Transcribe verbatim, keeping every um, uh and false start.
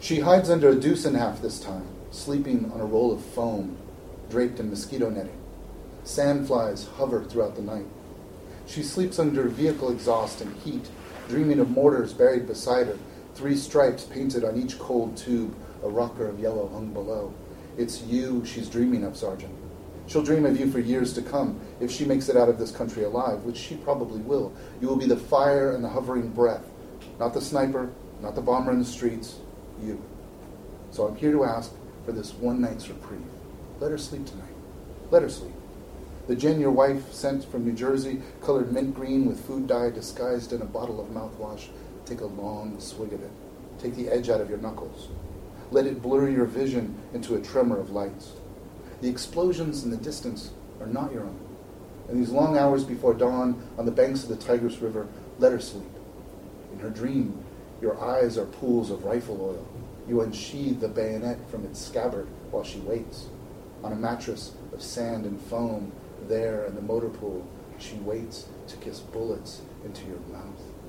She hides under a deuce and a half this time, sleeping on a roll of foam draped in mosquito netting. Sandflies hover throughout the night. She sleeps under vehicle exhaust and heat, dreaming of mortars buried beside her, three stripes painted on each cold tube, a rocker of yellow hung below. It's you she's dreaming of, Sergeant. She'll dream of you for years to come, if she makes it out of this country alive, which she probably will. You will be the fire and the hovering breath, not the sniper, not the bomber in the streets, you. So I'm here to ask for this one night's reprieve. Let her sleep tonight. Let her sleep. The gin your wife sent from New Jersey, colored mint green with food dye disguised in a bottle of mouthwash. Take a long swig of it. Take the edge out of your knuckles. Let it blur your vision into a tremor of lights. The explosions in the distance are not your own. And these long hours before dawn on the banks of the Tigris River, let her sleep. In her dream, your eyes are pools of rifle oil. You unsheathe the bayonet from its scabbard while she waits. On a mattress of sand and foam, there in the motor pool, she waits to kiss bullets into your mouth.